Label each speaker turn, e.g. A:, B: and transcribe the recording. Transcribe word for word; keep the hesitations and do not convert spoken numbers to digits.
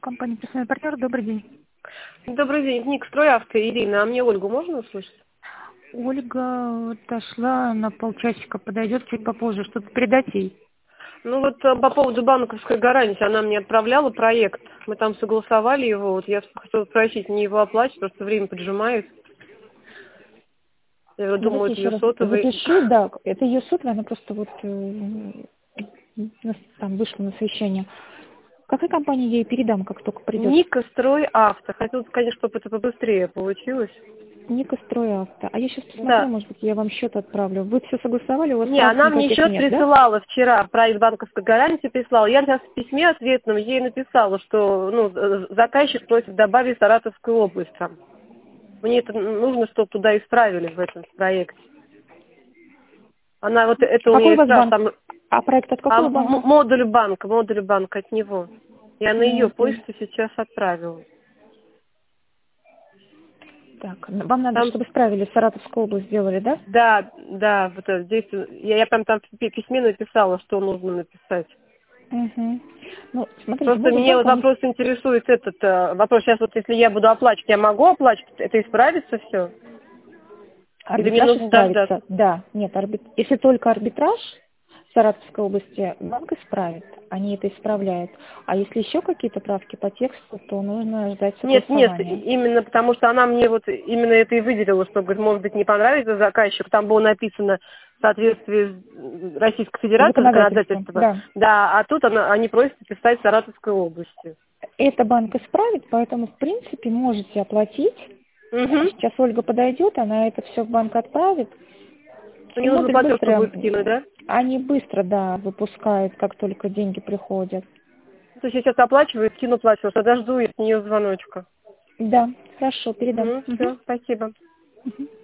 A: Компания «Персональный партнер». Добрый день.
B: Добрый день, Ник Стройавто, Ирина. А мне Ольгу можно услышать?
A: Ольга отошла на полчасика, подойдет чуть попозже. Что-то передать ей?
B: Ну вот э, по поводу банковской гарантии, она мне отправляла проект. Мы там согласовали его. Вот я хотела спросить, не его оплачивать, просто время поджимает. Я думаю,
A: Давайте
B: это
A: еще
B: ее
A: раз
B: сотовый.
A: запиши, да, это ее сотовая, она просто вот э, нас- там вышла на совещание. Какой компании я ей передам, как только придет?
B: Ника Стройавто. Хотелось, конечно, чтобы это побыстрее получилось.
A: Ника Стройавто. А я сейчас посмотрю,
B: Да.
A: может быть, я вам счет отправлю. Вы все согласовали, у вас
B: Не,
A: прав
B: она мне
A: никаких
B: счет
A: нет, да?
B: присылала вчера, проект банковской гарантии прислала. Я сейчас в письме ответном ей написала, что ну, э, заказчик просит добавить Саратовскую область там. Мне это нужно, чтобы туда исправили в этом проекте. Она вот это у
A: Какой
B: меня
A: у
B: и
A: вас банк?
B: спрашивает, там,
A: А проект от
B: а
A: какого
B: м-
A: банка?
B: модуль банка, модуль банка от него. Я на ее
A: Модуль.
B: почту сейчас отправила.
A: Так, вам надо,
B: Там,
A: чтобы справили, Саратовскую область сделали, да?
B: да, да, вот это здесь, я, я прям там в пи- письме написала, что нужно написать.
A: Угу. Ну, смотрите,
B: Просто
A: модуль
B: мне вот
A: банка, он
B: вопрос интересует этот э, вопрос. Сейчас вот если я буду оплачивать, я могу оплачивать? Это исправится все? Или мне
A: арбитраж
B: нужно дождаться?
A: исправится. Да, нет, арбит... если только арбитраж в Саратовской области, банк исправит, они это исправляют. А если еще какие-то правки по тексту, то нужно ждать
B: Нет, нет, и-
A: согласования.
B: именно потому что она мне вот именно это и выделила, что, говорит, может быть, не понравится заказчику. Там было написано в соответствии с Российской Федерацией
A: Законодательство,
B: законодательства.
A: да.
B: Да, а тут она, они просят писать Саратовской области.
A: Это банк исправит, поэтому, в принципе, можете оплатить.
B: Угу.
A: Сейчас Ольга подойдет, она это все в банк отправит. И
B: Мне нужно
A: модуль
B: платежку
A: быстро,
B: будет скинуть, да?
A: они быстро, да, выпускают, как только деньги приходят.
B: То есть я сейчас оплачиваю и скину платеж, подожду от нее звоночка.
A: Да, хорошо, передам.
B: Ну,
A: Мгм.
B: все, спасибо.
A: Мгм.